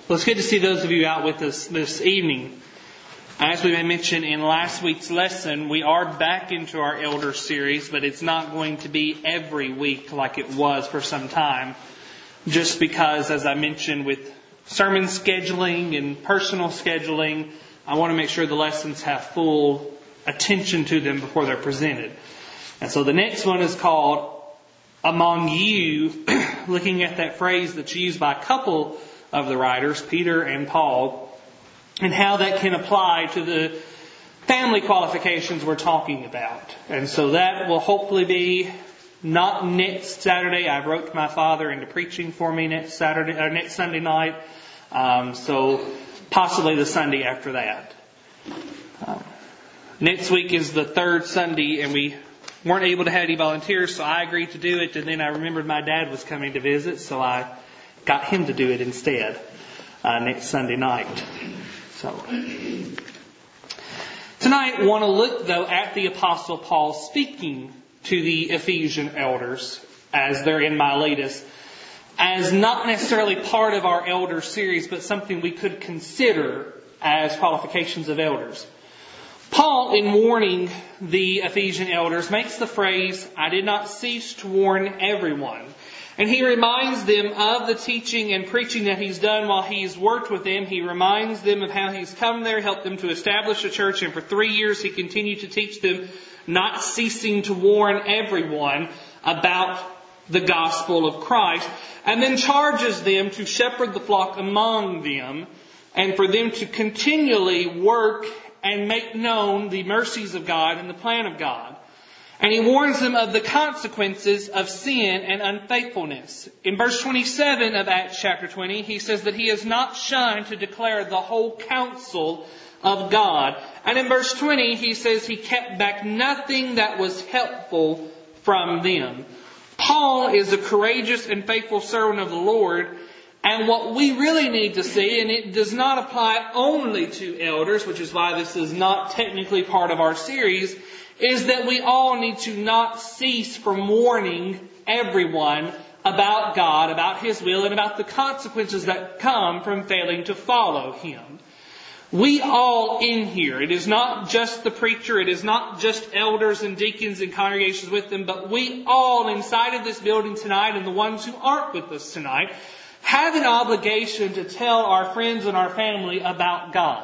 Well, it's good to see those of you out with us this evening. As we mentioned in last week's lesson, we are back into our Elder series, but it's not going to be every week like it was for some time. Just because, as I mentioned, with sermon scheduling and personal scheduling, I want to make sure the lessons have full attention to them before they're presented. And so the next one is called Among You, looking at that phrase that's used by a couple of the writers, Peter and Paul, and how that can apply to the family qualifications we're talking about. And so that will hopefully be not next Saturday. I've roped my father into preaching for me next Sunday night. So possibly the Sunday after that. Next week is the third Sunday, and we weren't able to have any volunteers, so I agreed to do it. And then I remembered my dad was coming to visit, so I got him to do it instead next Sunday night. So tonight I want to look, though, at the Apostle Paul speaking to the Ephesian elders, as they're in Miletus, as not necessarily part of our elder series, but something we could consider as qualifications of elders. Paul, in warning the Ephesian elders, makes the phrase, "I did not cease to warn everyone." And he reminds them of the teaching and preaching that he's done while he's worked with them. He reminds them of how he's come there, helped them to establish a church, and for 3 years he continued to teach them, not ceasing to warn everyone about the gospel of Christ, and then charges them to shepherd the flock among them, and for them to continually work and make known the mercies of God and the plan of God. And he warns them of the consequences of sin and unfaithfulness. In verse 27 of Acts chapter 20, he says that he has not shunned to declare the whole counsel of God. And in verse 20, he says he kept back nothing that was helpful from them. Paul is a courageous and faithful servant of the Lord. And what we really need to see, and it does not apply only to elders, which is why this is not technically part of our series, is that we all need to not cease from warning everyone about God, about His will, and about the consequences that come from failing to follow Him. We all in here, it is not just the preacher, it is not just elders and deacons and congregations with them, but we all inside of this building tonight, and the ones who aren't with us tonight, have an obligation to tell our friends and our family about God.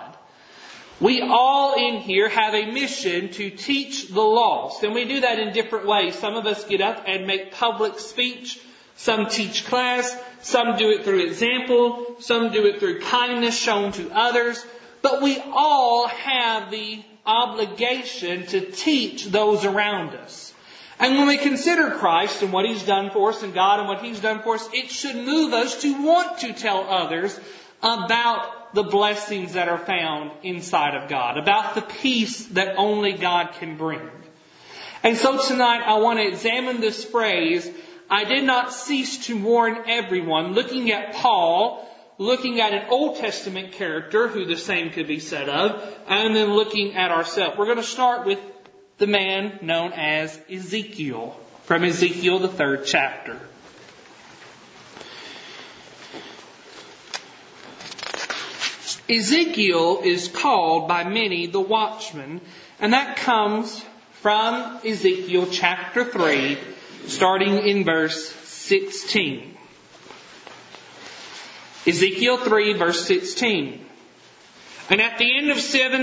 We all in here have a mission to teach the lost. And we do that in different ways. Some of us get up and make public speech. Some teach class. Some do it through example. Some do it through kindness shown to others. But we all have the obligation to teach those around us. And when we consider Christ and what He's done for us and God and what He's done for us, it should move us to want to tell others about the blessings that are found inside of God, about the peace that only God can bring. And so tonight I want to examine this phrase, "I did not cease to warn everyone," looking at Paul, looking at an Old Testament character who the same could be said of, and then looking at ourselves. We're going to start with the man known as Ezekiel, from Ezekiel the 3rd chapter. Ezekiel is called by many the watchman, and that comes from Ezekiel chapter 3, starting in verse 16. Ezekiel 3, verse 16. And at the end of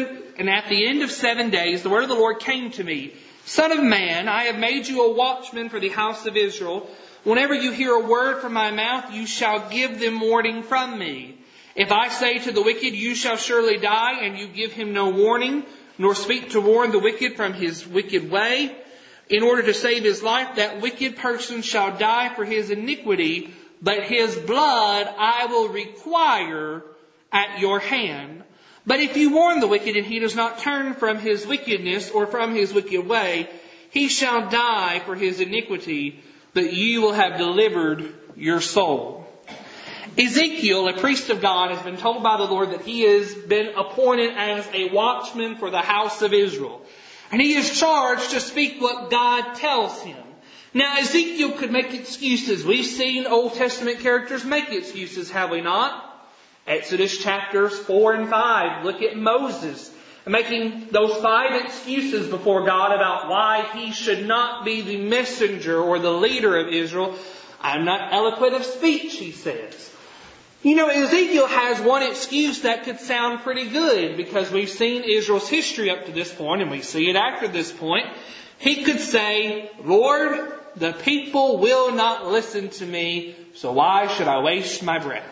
7 days, the word of the Lord came to me. "Son of man, I have made you a watchman for the house of Israel. Whenever you hear a word from my mouth, you shall give them warning from me. If I say to the wicked, you shall surely die, and you give him no warning, nor speak to warn the wicked from his wicked way, in order to save his life, that wicked person shall die for his iniquity, but his blood I will require at your hand. But if you warn the wicked, and he does not turn from his wickedness or from his wicked way, he shall die for his iniquity, but you will have delivered your soul." Ezekiel, a priest of God, has been told by the Lord that he has been appointed as a watchman for the house of Israel. And he is charged to speak what God tells him. Now, Ezekiel could make excuses. We've seen Old Testament characters make excuses, have we not? Exodus chapters 4 and 5, look at Moses making those 5 excuses before God about why he should not be the messenger or the leader of Israel. I'm not eloquent of speech, he says. You know, Ezekiel has one excuse that could sound pretty good because we've seen Israel's history up to this point and we see it after this point. He could say, Lord, the people will not listen to me, so why should I waste my breath?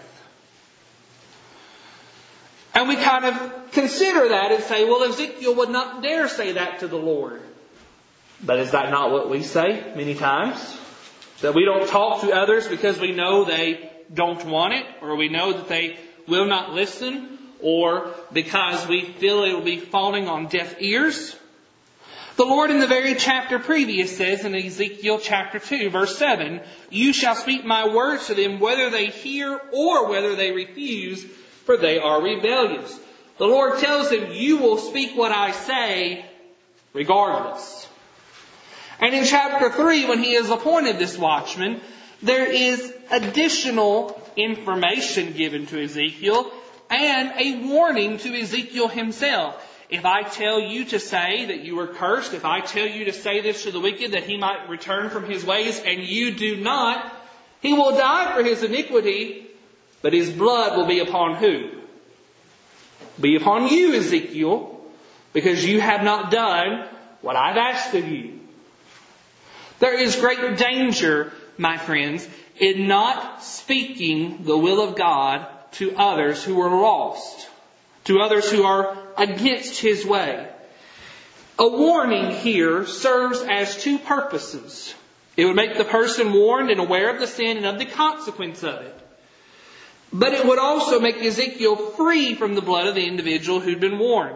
And we kind of consider that and say, well, Ezekiel would not dare say that to the Lord. But is that not what we say many times? That we don't talk to others because we know they don't want it, or we know that they will not listen, or because we feel it will be falling on deaf ears? The Lord in the very chapter previous says in Ezekiel chapter 2 verse 7, you shall speak my words to them whether they hear or whether they refuse, for they are rebellious. The Lord tells them, you will speak what I say regardless. And in chapter 3, when he has appointed this watchman, there is additional information given to Ezekiel and a warning to Ezekiel himself. If I tell you to say that you are cursed, if I tell you to say this to the wicked, that he might return from his ways, and you do not, he will die for his iniquity, but his blood will be upon who? Be upon you, Ezekiel, because you have not done what I've asked of you. There is great danger, my friends, in not speaking the will of God to others who are lost, to others who are against His way. A warning here serves as 2 purposes. It would make the person warned and aware of the sin and of the consequence of it. But it would also make Ezekiel free from the blood of the individual who'd been warned.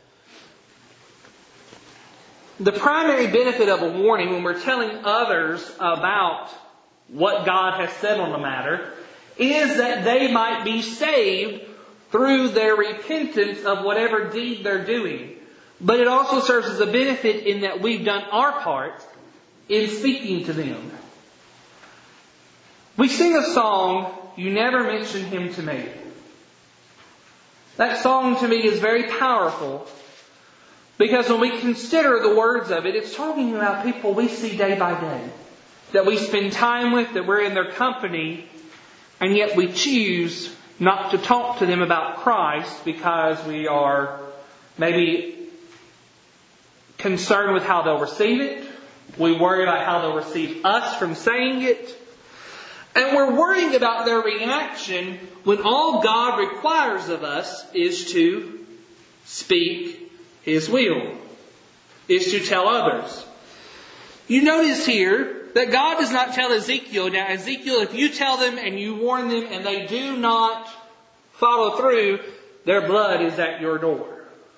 The primary benefit of a warning when we're telling others about what God has said on the matter is that they might be saved through their repentance of whatever deed they're doing. But it also serves as a benefit in that we've done our part in speaking to them. We sing a song, You Never Mention Him to Me. That song to me is very powerful because when we consider the words of it, it's talking about people we see day by day, that we spend time with, that we're in their company, and yet we choose not to talk to them about Christ because we are maybe concerned with how they'll receive it. We worry about how they'll receive us from saying it. And we're worrying about their reaction when all God requires of us is to speak His will, is to tell others. You notice here that God does not tell Ezekiel, now Ezekiel, if you tell them and you warn them and they do not follow through, their blood is at your door.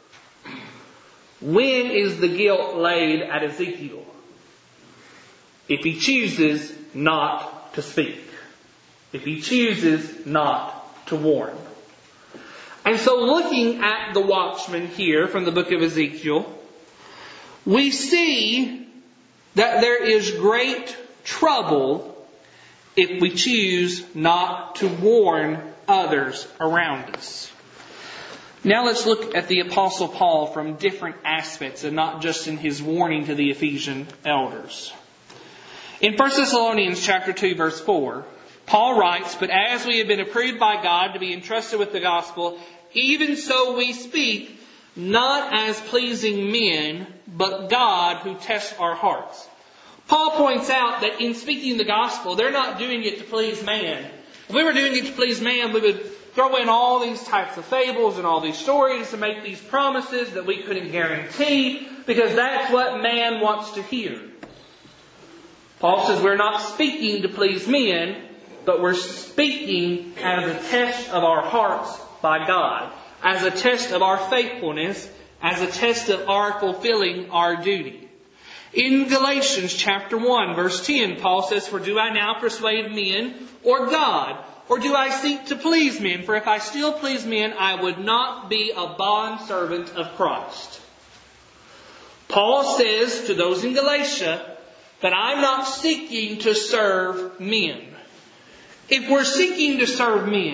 When is the guilt laid at Ezekiel? If he chooses not to speak. If he chooses not to warn. And so looking at the watchman here from the book of Ezekiel, we see that there is great trouble if we choose not to warn others around us. Now let's look at the Apostle Paul from different aspects and not just in his warning to the Ephesian elders. In 1 Thessalonians chapter 2 verse 4, Paul writes, but as we have been approved by God to be entrusted with the gospel, even so we speak, not as pleasing men, but God who tests our hearts. Paul points out that in speaking the gospel, they're not doing it to please man. If we were doing it to please man, we would throw in all these types of fables and all these stories to make these promises that we couldn't guarantee, because that's what man wants to hear. Paul says we're not speaking to please men, but we're speaking as a test of our hearts by God, as a test of our faithfulness, as a test of our fulfilling our duty. In Galatians chapter 1 verse 10, Paul says, for do I now persuade men or God? Or do I seek to please men? For if I still please men, I would not be a bondservant of Christ. Paul says to those in Galatia that I'm not seeking to serve men. If we're seeking to serve men,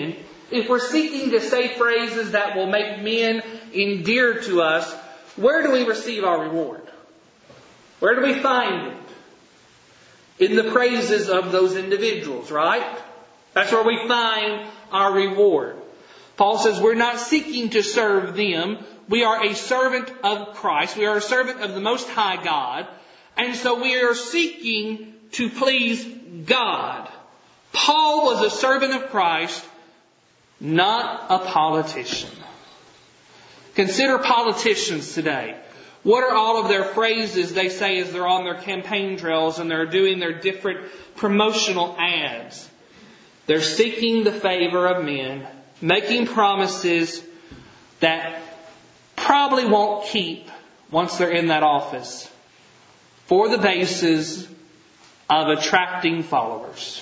if we're seeking to say phrases that will make men endear to us, where do we receive our reward? Where do we find it? In the praises of those individuals, right? That's where we find our reward. Paul says we're not seeking to serve them. We are a servant of Christ. We are a servant of the Most High God. And so we are seeking to please God. Paul was a servant of Christ, not a politician. Consider politicians today. What are all of their phrases they say as they're on their campaign trails and they're doing their different promotional ads? They're seeking the favor of men, making promises that probably won't keep once they're in that office, for the basis of attracting followers.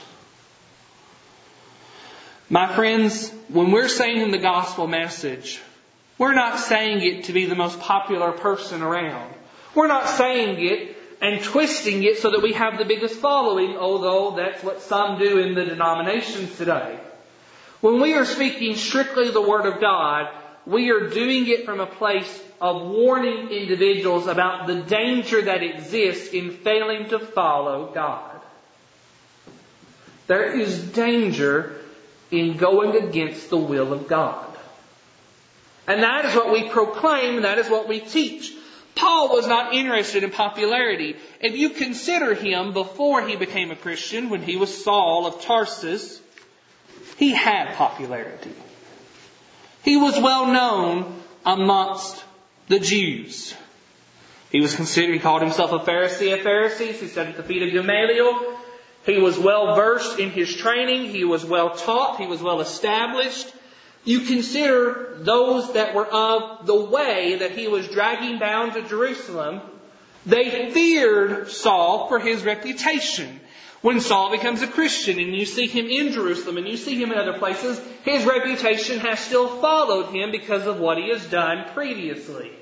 My friends, when we're saying the gospel message, we're not saying it to be the most popular person around. We're not saying it and twisting it so that we have the biggest following, although that's what some do in the denominations today. When we are speaking strictly the Word of God, we are doing it from a place of warning individuals about the danger that exists in failing to follow God. There is danger in going against the will of God. And that is what we proclaim, that is what we teach. Paul was not interested in popularity. If you consider him before he became a Christian, when he was Saul of Tarsus, he had popularity. He was well known amongst the Jews. He called himself a Pharisee of Pharisees. He sat at the feet of Gamaliel. He was well versed in his training. He was well taught. He was well established. You consider those that were of the way that he was dragging down to Jerusalem, they feared Saul for his reputation. When Saul becomes a Christian and you see him in Jerusalem and you see him in other places, his reputation has still followed him because of what he has done previously.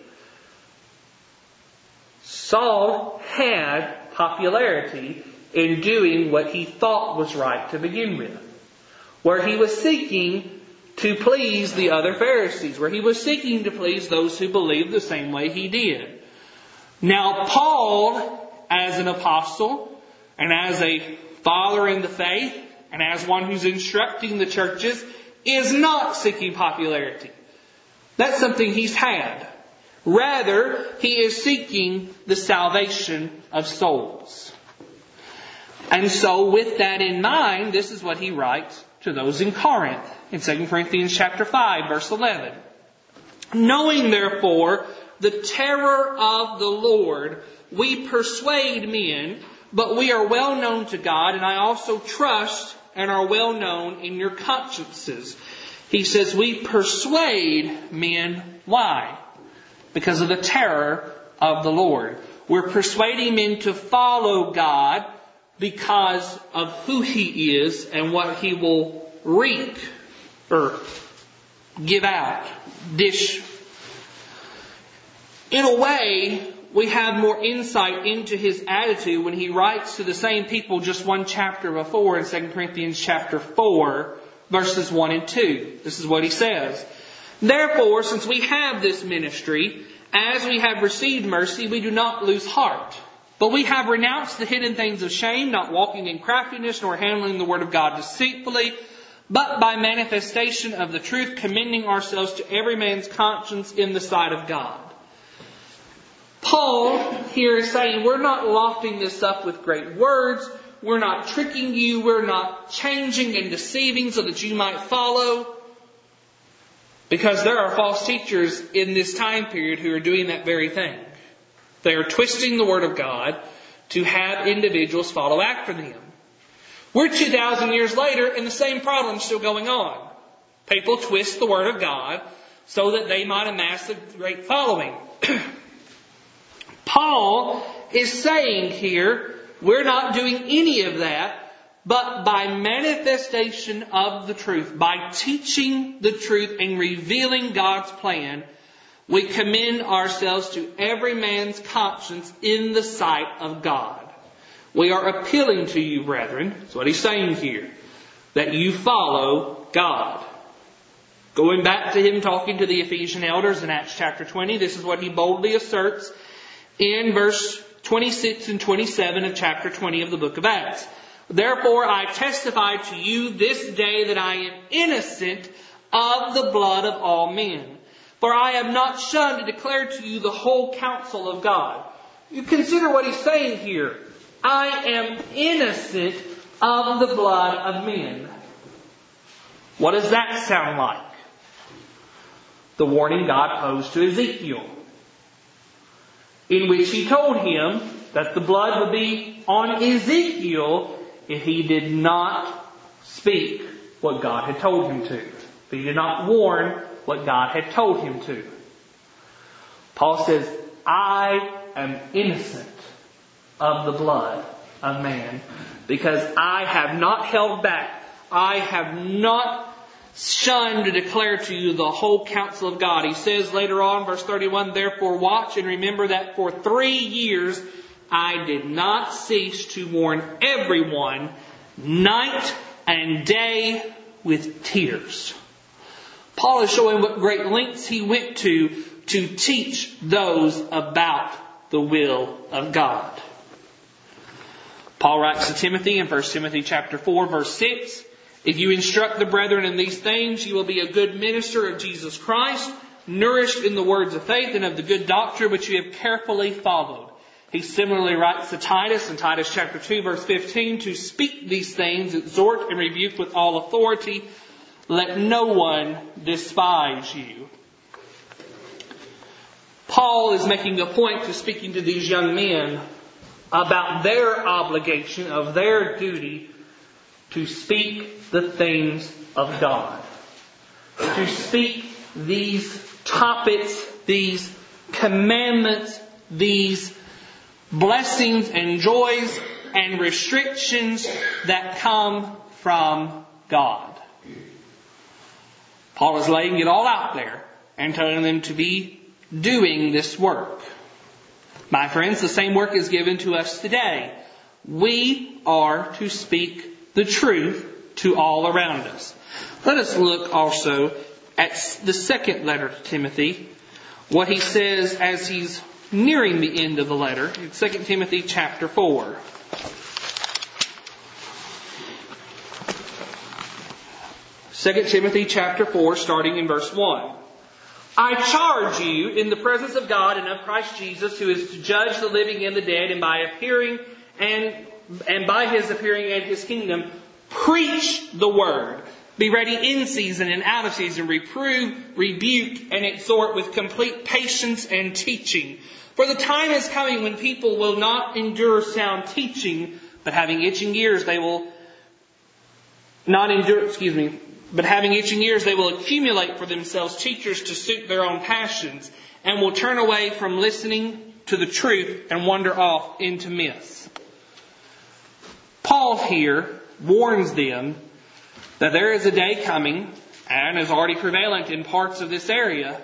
Saul had popularity in doing what he thought was right to begin with, where he was seeking to please the other Pharisees, where he was seeking to please those who believed the same way he did. Now, Paul, as an apostle, and as a father in the faith, and as one who's instructing the churches, is not seeking popularity. That's something he's had. Rather, he is seeking the salvation of souls. And so, with that in mind, this is what he writes to those in Corinth, in 2 Corinthians chapter 5, verse 11. Knowing, therefore, the terror of the Lord, we persuade men, but we are well known to God, and I also trust and are well known in your consciences. He says we persuade men. Why? Because of the terror of the Lord. We're persuading men to follow God because of who He is and what He will wreak or give out, dish. In a way, we have more insight into His attitude when He writes to the same people just one chapter before in 2 Corinthians chapter 4, verses 1 and 2. This is what He says. Therefore, since we have this ministry, as we have received mercy, we do not lose heart. But we have renounced the hidden things of shame, not walking in craftiness, nor handling the word of God deceitfully, but by manifestation of the truth, commending ourselves to every man's conscience in the sight of God. Paul here is saying we're not lofting this up with great words. We're not tricking you. We're not changing and deceiving so that you might follow. Because there are false teachers in this time period who are doing that very thing. They are twisting the Word of God to have individuals follow after them. We're 2,000 years later and the same problem is still going on. People twist the Word of God so that they might amass a great following. Paul is saying here, we're not doing any of that, but by manifestation of the truth, by teaching the truth and revealing God's plan, we commend ourselves to every man's conscience in the sight of God. We are appealing to you, brethren, that's what he's saying here, that you follow God. Going back to him talking to the Ephesian elders in Acts chapter 20, this is what he boldly asserts in verse 26 and 27 of chapter 20 of the book of Acts. Therefore I testify to you this day that I am innocent of the blood of all men. For I have not shunned to declare to you the whole counsel of God. You consider what he's saying here. I am innocent of the blood of men. What does that sound like? The warning God posed to Ezekiel, in which he told him that the blood would be on Ezekiel if he did not speak what God had told him to. If he did not warn what God had told him to. Paul says, I am innocent of the blood of man because I have not held back. I have not shunned to declare to you the whole counsel of God. He says later on, verse 31, therefore watch and remember that for 3 years I did not cease to warn everyone night and day with tears. Paul is showing what great lengths he went to teach those about the will of God. Paul writes to Timothy in 1 Timothy chapter 4, verse 6, if you instruct the brethren in these things, you will be a good minister of Jesus Christ, nourished in the words of faith and of the good doctrine which you have carefully followed. He similarly writes to Titus in Titus chapter 2, verse 15, to speak these things, exhort and rebuke with all authority. Let no one despise you. Paul is making a point to speaking to these young men about their obligation, of their duty, to speak the things of God. To speak these topics, these commandments, these blessings and joys and restrictions that come from God. Paul is laying it all out there and telling them to be doing this work. My friends, the same work is given to us today. We are to speak the truth to all around us. Let us look also at the second letter to Timothy, what he says as he's nearing the end of the letter, in 2 Timothy chapter 4. Second Timothy chapter 4, starting in verse 1. I charge you in the presence of God and of Christ Jesus, who is to judge the living and the dead, and by appearing and by his appearing and his kingdom, preach the word. Be ready in season and out of season. Reprove, rebuke, and exhort with complete patience and teaching. For the time is coming when people will not endure sound teaching, but having itching ears they will accumulate for themselves teachers to suit their own passions, and will turn away from listening to the truth and wander off into myths. Paul here warns them that there is a day coming, and is already prevalent in parts of this area,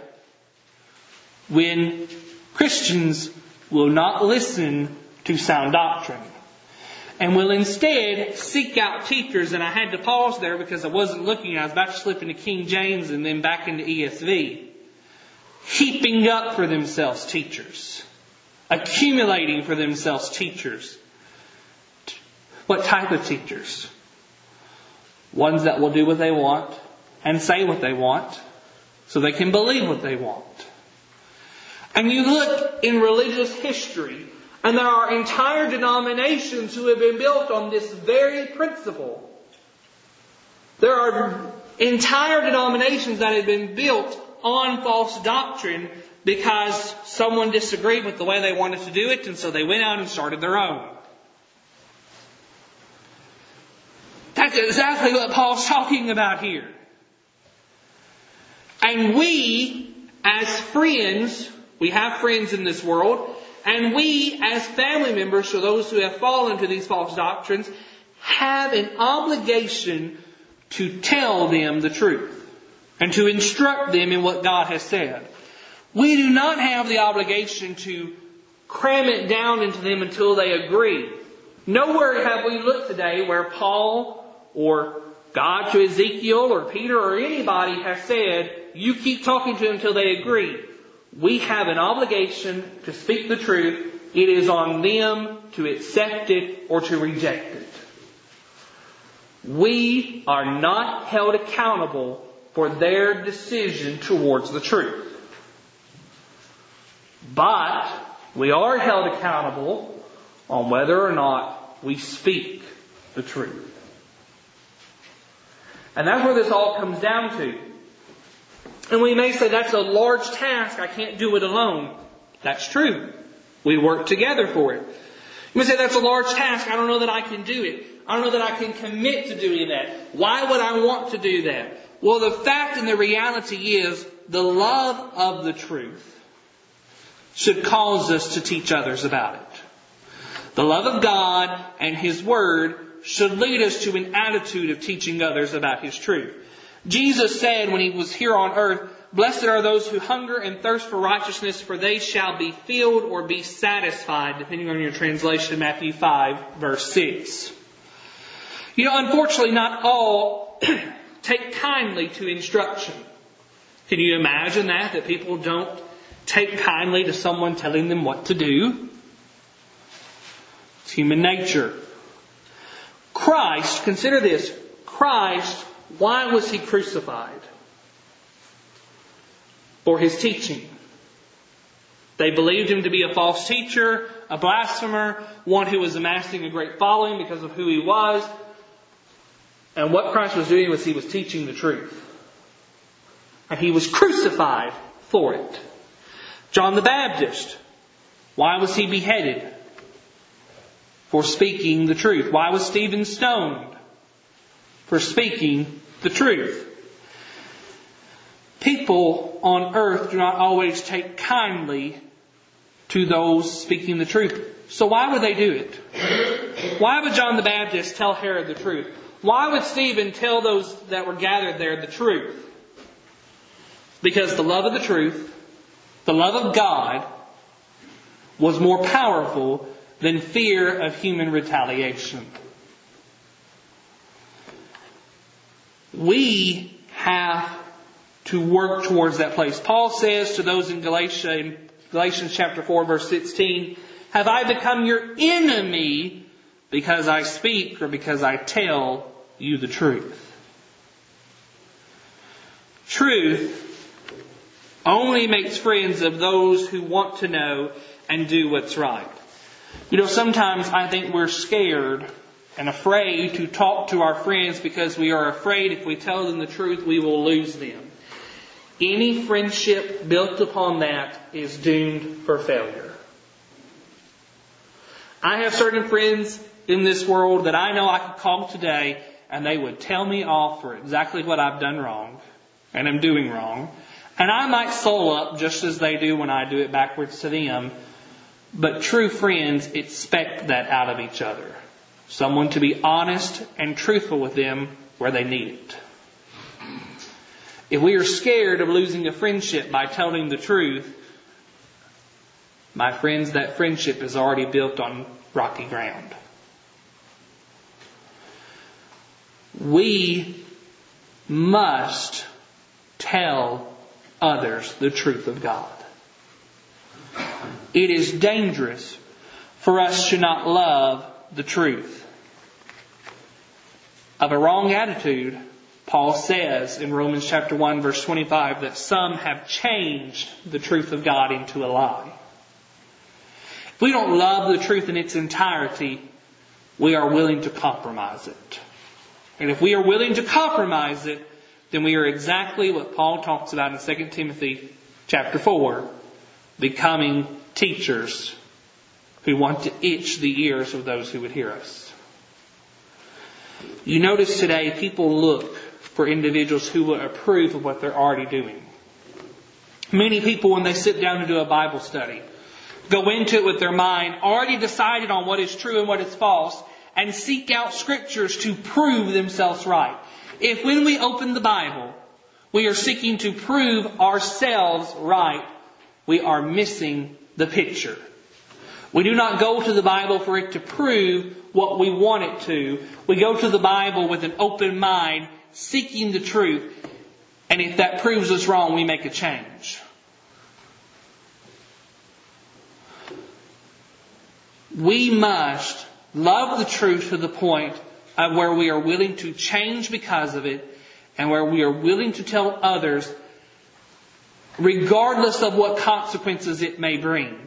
when Christians will not listen to sound doctrine, and will instead seek out teachers. And I had to pause there because I wasn't looking. I was about to slip into King James and then back into ESV. Heaping up for themselves teachers. Accumulating for themselves teachers. What type of teachers? Ones that will do what they want and say what they want so they can believe what they want. And you look in religious history, and there are entire denominations who have been built on this very principle. There are entire denominations that have been built on false doctrine because someone disagreed with the way they wanted to do it, and so they went out and started their own. That's exactly what Paul's talking about here. And we, as friends, we have friends in this world, and we, as family members to those who have fallen to these false doctrines, have an obligation to tell them the truth and to instruct them in what God has said. We do not have the obligation to cram it down into them until they agree. Nowhere have we looked today where Paul or God to Ezekiel or Peter or anybody has said, you keep talking to them until they agree. We have an obligation to speak the truth. It is on them to accept it or to reject it. We are not held accountable for their decision towards the truth. But we are held accountable on whether or not we speak the truth. And that's where this all comes down to. And we may say, that's a large task. I can't do it alone. That's true. We work together for it. You may say, that's a large task. I don't know that I can do it. I don't know that I can commit to doing that. Why would I want to do that? Well, the fact and the reality is, the love of the truth should cause us to teach others about it. The love of God and His Word should lead us to an attitude of teaching others about His truth. Jesus said when He was here on earth, blessed are those who hunger and thirst for righteousness, for they shall be filled or be satisfied, depending on your translation, Matthew 5, verse 6. Unfortunately, not all take kindly to instruction. Can you imagine that people don't take kindly to someone telling them what to do? It's human nature. Christ, consider this, Christ, why was He crucified? For His teaching. They believed Him to be a false teacher, a blasphemer, one who was amassing a great following because of who He was. And what Christ was doing was He was teaching the truth. And He was crucified for it. John the Baptist, why was he beheaded? For speaking the truth. Why was Stephen stoned? For speaking the truth. People on earth do not always take kindly to those speaking the truth. So why would they do it? Why would John the Baptist tell Herod the truth? Why would Stephen tell those that were gathered there the truth? Because the love of the truth, the love of God, was more powerful than fear of human retaliation. We have to work towards that place. Paul says to those in Galatians chapter 4, verse 16, have I become your enemy because I speak or because I tell you the truth? Truth only makes friends of those who want to know and do what's right. Sometimes I think we're scared and afraid to talk to our friends because we are afraid if we tell them the truth, we will lose them. Any friendship built upon that is doomed for failure. I have certain friends in this world that I know I could call today and they would tell me off for exactly what I've done wrong and am doing wrong. And I might soul up just as they do when I do it backwards to them. But true friends expect that out of each other. Someone to be honest and truthful with them where they need it. If we are scared of losing a friendship by telling the truth, my friends, that friendship is already built on rocky ground. We must tell others the truth of God. It is dangerous for us to not love the truth. Of a wrong attitude, Paul says in Romans chapter 1 verse 25 that some have changed the truth of God into a lie. If we don't love the truth in its entirety, we are willing to compromise it. And if we are willing to compromise it, then we are exactly what Paul talks about in 2 Timothy chapter 4, becoming teachers who want to itch the ears of those who would hear us. You notice today people look for individuals who will approve of what they're already doing. Many people, when they sit down to do a Bible study, go into it with their mind already decided on what is true and what is false, and seek out scriptures to prove themselves right. If when we open the Bible, we are seeking to prove ourselves right, we are missing the picture. We do not go to the Bible for it to prove what we want it to. We go to the Bible with an open mind, seeking the truth. And if that proves us wrong, we make a change. We must love the truth to the point of where we are willing to change because of it, and where we are willing to tell others, regardless of what consequences it may bring.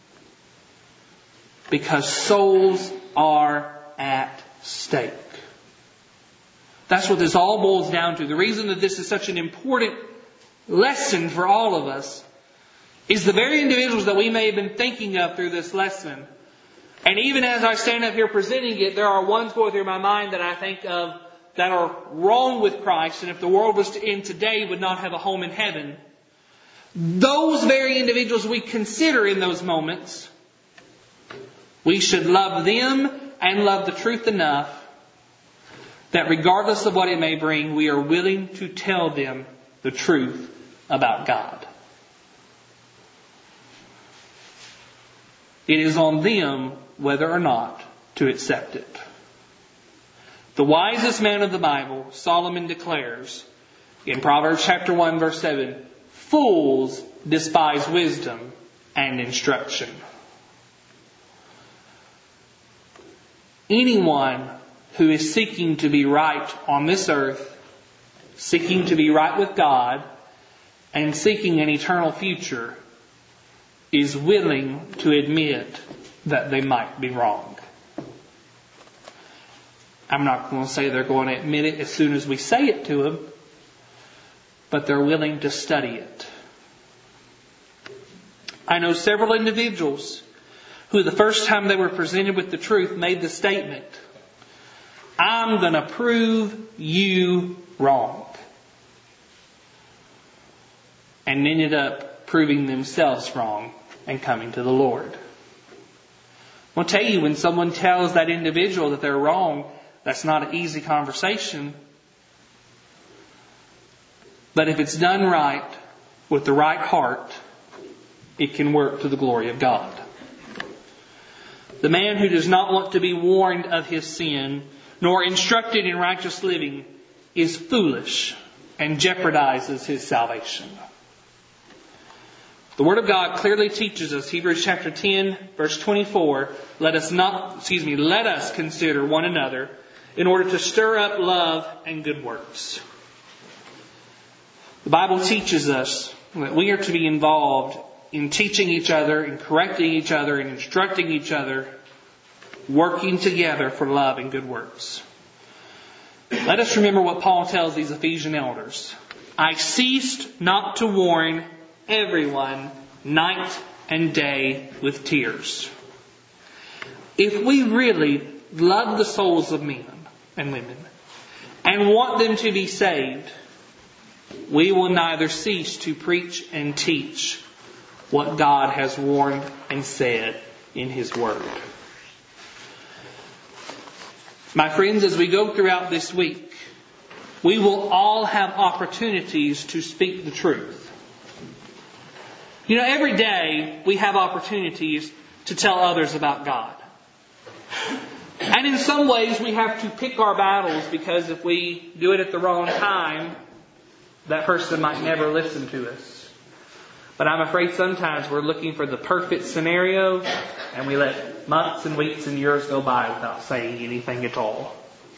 Because souls are at stake. That's what this all boils down to. The reason that this is such an important lesson for all of us is the very individuals that we may have been thinking of through this lesson. And even as I stand up here presenting it, there are ones going through my mind that I think of that are wrong with Christ, and if the world was to end today, would not have a home in heaven. Those very individuals we consider in those moments, we should love them and love the truth enough that regardless of what it may bring, we are willing to tell them the truth about God. It is on them whether or not to accept it. The wisest man of the Bible, Solomon, declares in Proverbs chapter 1 verse 7, fools despise wisdom and instruction. Anyone who is seeking to be right on this earth, seeking to be right with God, and seeking an eternal future, is willing to admit that they might be wrong. I'm not going to say they're going to admit it as soon as we say it to them, but they're willing to study it. I know several individuals who the first time they were presented with the truth made the statement, I'm going to prove you wrong. And ended up proving themselves wrong and coming to the Lord. I'll tell you, when someone tells that individual that they're wrong, that's not an easy conversation. But if it's done right, with the right heart, it can work to the glory of God. The man who does not want to be warned of his sin, nor instructed in righteous living, is foolish and jeopardizes his salvation. The Word of God clearly teaches us, Hebrews chapter 10, verse 24, let us consider one another in order to stir up love and good works. The Bible teaches us that we are to be involved in teaching each other, in correcting each other, in instructing each other, working together for love and good works. Let us remember what Paul tells these Ephesian elders. I ceased not to warn everyone night and day with tears. If we really love the souls of men and women and want them to be saved, we will neither cease to preach and teach what God has warned and said in His Word. My friends, as we go throughout this week, we will all have opportunities to speak the truth. You know, every day we have opportunities to tell others about God. And in some ways we have to pick our battles, because if we do it at the wrong time, that person might never listen to us. But I'm afraid sometimes we're looking for the perfect scenario, and we let months and weeks and years go by without saying anything at all.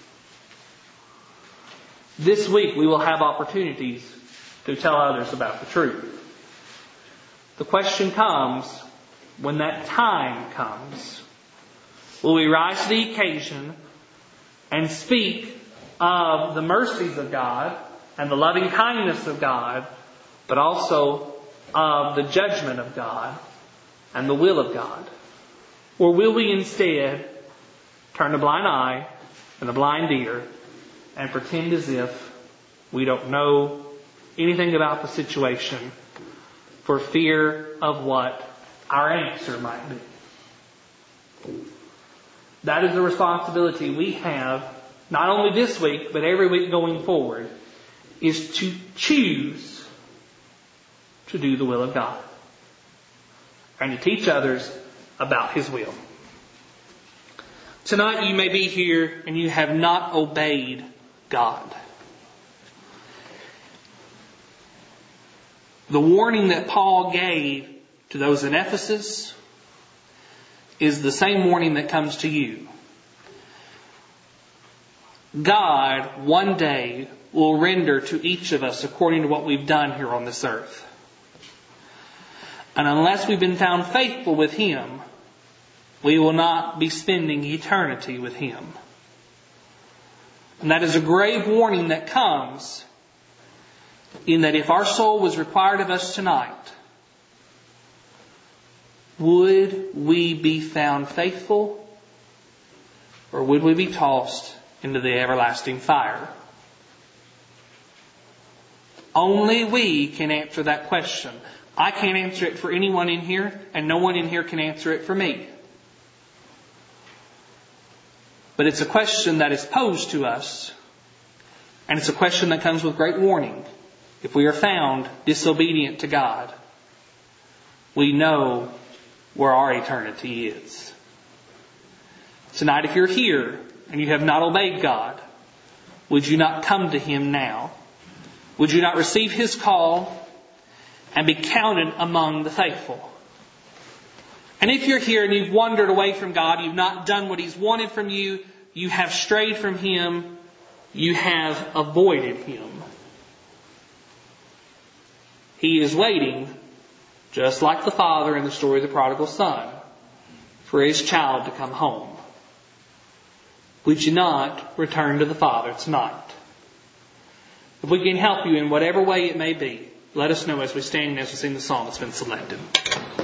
This week we will have opportunities to tell others about the truth. The question comes, when that time comes, will we rise to the occasion and speak of the mercies of God and the loving kindness of God, but also of the judgment of God and the will of God? Or will we instead turn a blind eye and a blind ear and pretend as if we don't know anything about the situation for fear of what our answer might be? That is the responsibility we have, not only this week, but every week going forward, is to choose to do the will of God and to teach others about His will. Tonight you may be here and you have not obeyed God. The warning that Paul gave to those in Ephesus is the same warning that comes to you. God one day will render to each of us according to what we've done here on this earth. And unless we've been found faithful with Him, we will not be spending eternity with Him. And that is a grave warning that comes in that if our soul was required of us tonight, would we be found faithful, or would we be tossed into the everlasting fire? Only we can answer that question. I can't answer it for anyone in here, and no one in here can answer it for me. But it's a question that is posed to us, and it's a question that comes with great warning. If we are found disobedient to God, we know where our eternity is. Tonight, if you're here and you have not obeyed God, would you not come to Him now? Would you not receive His call and be counted among the faithful? And if you're here and you've wandered away from God, you've not done what He's wanted from you, you have strayed from Him, you have avoided Him, He is waiting, just like the father in the story of the prodigal son, for his child to come home. Would you not return to the Father tonight? If we can help you in whatever way it may be, let us know as we stand and as we sing the song that's been selected.